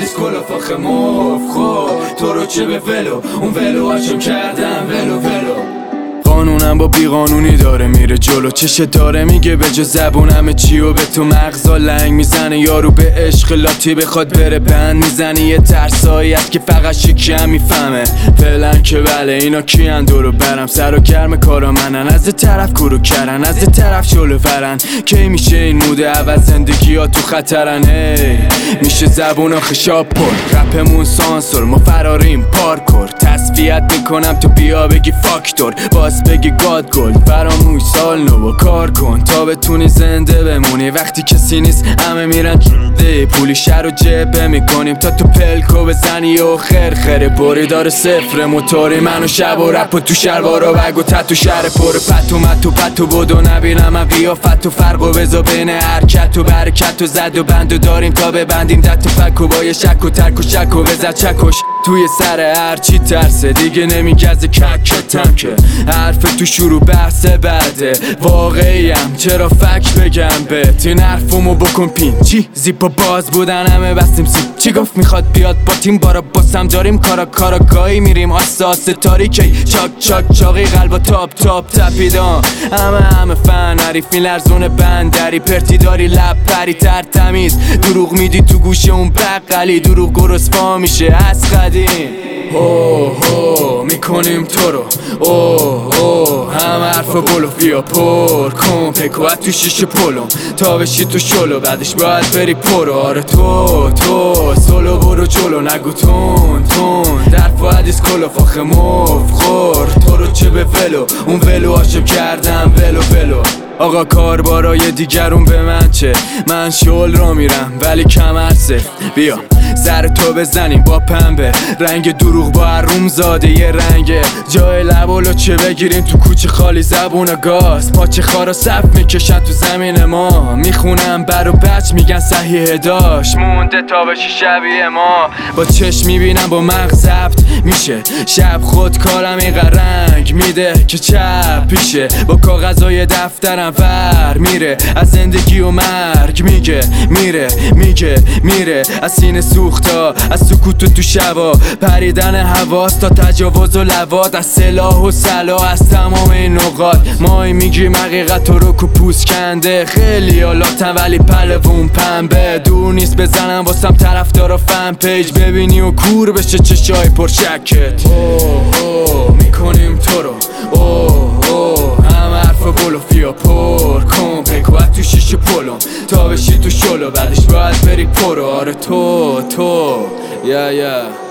حدیث کلا فاخ مفخور تو رو چه به ولو اون ولو هاشم کردم ولو قانونم با بیقانونی داره میره جلو چشه داره میگه به جز زبون همه چی و به تو مغزا لنگ میزنه یارو به عشق لاتی بخواد بره بند میزنی یه ترساییت که فقط شکی هم میفهمه فعلا که بله اینا کیان دورو برم سر و گرم کارا منن از طرف کرو کرن از طرف جلو فرن کی میشه این موده عوض زندگی ها تو خطرن میشه زبون ها خشاب پر رپمون سانسور ما فراریم پارکور تصفیت میکنم تو بیا بگی فاکتور باز بگی گاد گلد فراموش سال نو کار کن تا بتونی زنده بمونی وقتی کسی نیست همه میرن پولی شهر رو جبه میکنیم تا تو پلکو بزنی و خرخره باری داره صفر موتوری منو شب و رپ و تو شلوارا بگ و تتو شهر پر پتو بدو نبینم من قیافت و فرق و بزا بین حرکت و برکت و زد و بندو داریم تا ببندیم دت و فک و با یه شک و ترک و شک و بزد چکش توی سر هرچی ترسه دیگه نمیگزه ککتم که حرف تو شروع بحث بعده واقعیم چرا فک بگم بهت این حرفمو بکن پین چی زیپا باز بودن همه بستیم سیب چی گفت میخواد بیاد با تیم بارا باسم داریم کارا گاهی میریم آساس تاریکی چاک چاقی قلبا تاپ تپیدان همه فن حریف میلرزون بندری پرتی داری لب پری تر تمیز دروغ میدی تو گوشه اون بقلی دروغ گرس پا میشه از قدیم میکنیم تو رو هم حرف بلو بیا پر کن پکوت تو شیشه پلوم تا بشی تو شلو بعدش باید بری پرو آره تو سولو برو جلو نگو تون در حدیث کلا فاخ مفخور تو رو چه به ولو اون ولو هاشم کردم ولو آقا کاربارای دیگرون به من چه من شل را میرم ولی کمر سفت بیا سر تو بزنیم با پنبه رنگ دروغ با روم زاده یه رنگه جای لبولو چه بگیریم تو کوچه خالی زبون گاز پاچه خارا صف میکشن تو زمین ما میخونم بر و بچ میگن صحیح داشت مونده تا بشی شبیه ما با چشم میبینم با مغز ضبط میشه شب خود کارم این رنگ میده که چپ پیشه با کاغذای دفترم ور میره از زندگی و مرگ میره از سینه سوختا از سکوت تو شبا پریدن حواس تا تجاوز و لواط از سلاح و سلا از تمام این نقاط مای میگیم حقیقت رو که پوست کنده خیلی حالاتن ولی پلوون پنبه دور نیست بزنم واسم طرفدارا فن پیج ببینی و کور بشه چشای پر شکت میکنیم تو رو هم حرف بلو بیا پر کن پکوت تو شیشه پلوم تا بشی تو شلو بعدش باید بری پرو آره تو yeah